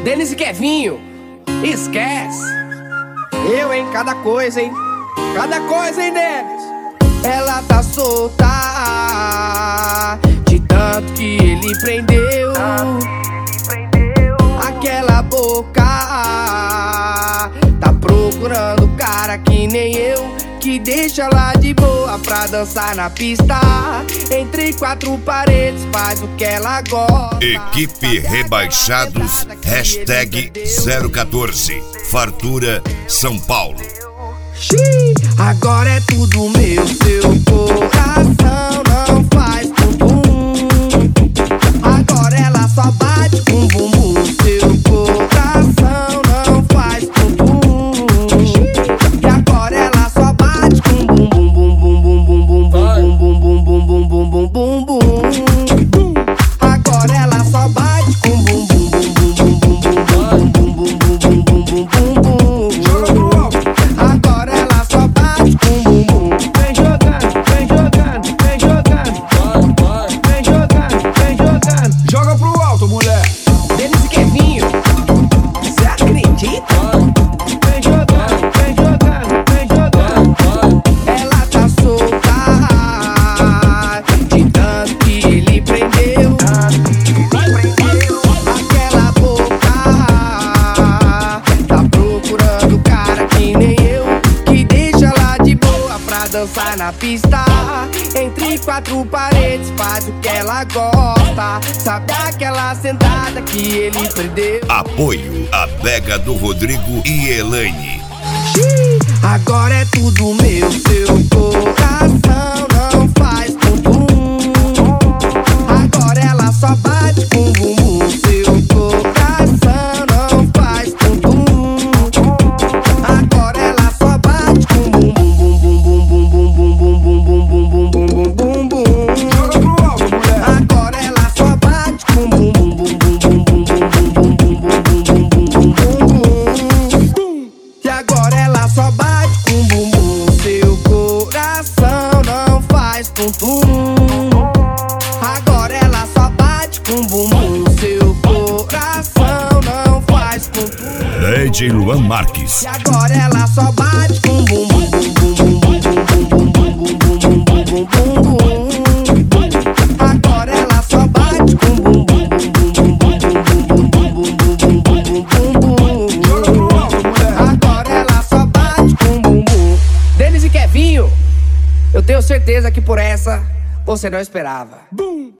Denis e Kevinho, esquece. Eu, hein, cada coisa, hein. Cada coisa, hein, Denis. Ela tá solta de tanto que ele prendeu. Aquela boca tá procurando cara que nem eu, que deixa lá de boa pra dançar na pista. Entre quatro paredes faz o que ela gosta. Equipe Rebaixados, hashtag 014, Fartura, São Paulo. Agora é tudo meu, seu coração não faz bumbum. Agora ela só bate com bumbum, seu coração não faz bumbum. E agora ela só bate com bumbum, bumbum, bumbum, bumbum, bumbum, bumbum, bumbum, bumbum, bumbum. Agora ela só bate com bumbum, bumbum, bumbum, bumbum, bumbum, bumbum, bumbum, bumbum. Joga pro alto. Agora ela só bate com bumbum. Vem jogando, vem jogando, vem jogando. Vem jogando, vem jogando. Joga pro alto, mulher. Denis e Kevinho, cê acredita? Vem jogando, vem jogando, vem jogando. Ela tá solta de tanto que ele prendeu. Aquela boca tá procurando cara que nem eu, que deixa lá de boa pra dançar na pista. Entre quatro paredes faz o que ela gosta. Sabe aquela sentada que ele perdeu? Apoio, a Bega do Rodrigo e Elaine. Agora é tudo meu, seu coração não faz bumbum. Agora ela só bate com bumbum, seu coração não faz bumbum. Agora ela só bate com bumbum, bumbum, bumbum, bumbum, bumbum, bumbum, bumbum, bumbum, bumbum. Joga pro alto, mulher. Agora ela só bate com bumbum, bumbum, bumbum, bumbum, bumbum, bumbum, bumbum, bumbum. E agora ela só bate com bumbum, seu coração não faz tum-tum. Agora ela só bate com bumbum, seu coração não faz tum-tum. DJ Luan Marques. E agora ela só bate com bumbum, bumbum, bumbum, bumbum, bumbum, bumbum, bumbum, bumbum. Agora ela só bate com bumbum, bumbum, bumbum, bumbum, bumbum, bumbum, bumbum, bumbum. Joga pro alto, mulher. Agora ela só bate com bumbum. Denis e Kevinho, eu tenho certeza que por essa você não esperava.